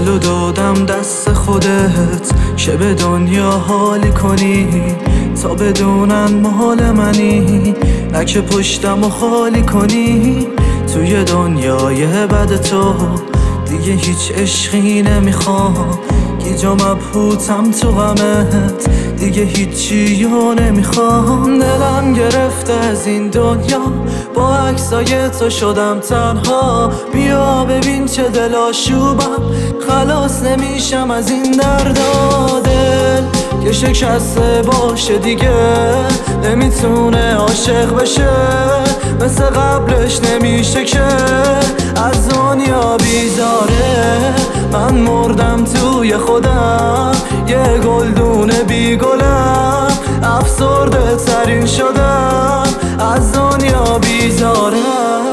دلو دادم دست خودت که به دنیا حالی کنی، تا بدونن مال منی، نه که پشتم و خالی کنی. توی دنیای بد تو دیگه هیچ عشقی نمیخوام، گیجا مبهوتم تو غمت، دیگه هیچی رو نمیخوام. دلم گرفته از این دنیا، با عکسای تو شدم تنها. بیا ببین چه دل آشوبم، خلاص نمیشم از این دردا. دل که شکسته باشه دیگه نمیتونه عاشق بشه، مثل قبلش نمیشه که از دنیا بیزاره. من مردم توی خودم، یه گلدون بی گلم، افسرده ترین شدم، از دنیا بیزارم.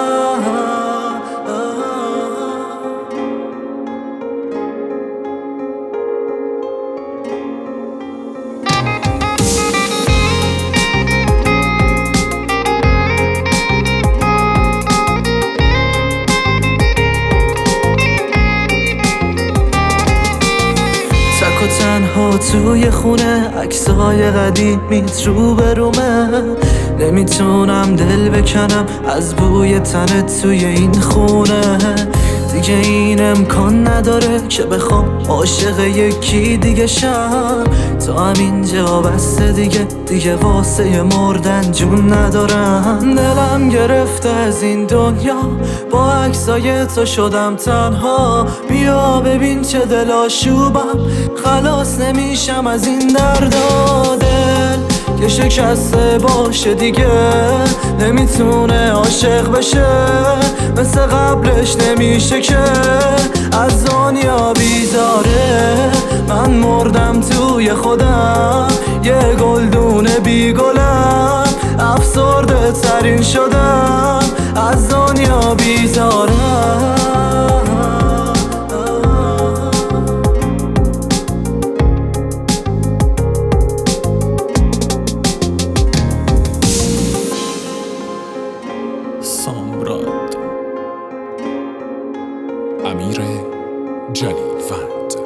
و تنها توی خونه، عکسای قدیمیت رو به رومه، نمیتونم دل بکنم از بوی تنت توی این خونه. دیگه این امکان نداره که بخوام عاشق یکی دیگه شم، تا همینجا بسته دیگه واسه مردن جون ندارم. دلم گرفته از این دنیا، با عکسای تو شدم تنها. بیا ببین چه دل آشوبم، خلاص نمیشم از این دردا. دل که شکسته باشه دیگه نمیتونه عاشق بشه، مثل قبلش نمیشه که از دنیا بیزاره. من مردم توی خودم، یه گلدون بی گلم، افسرده ترین شدم، از دنیا بیزارم. سامراد، امیر جلیلوند.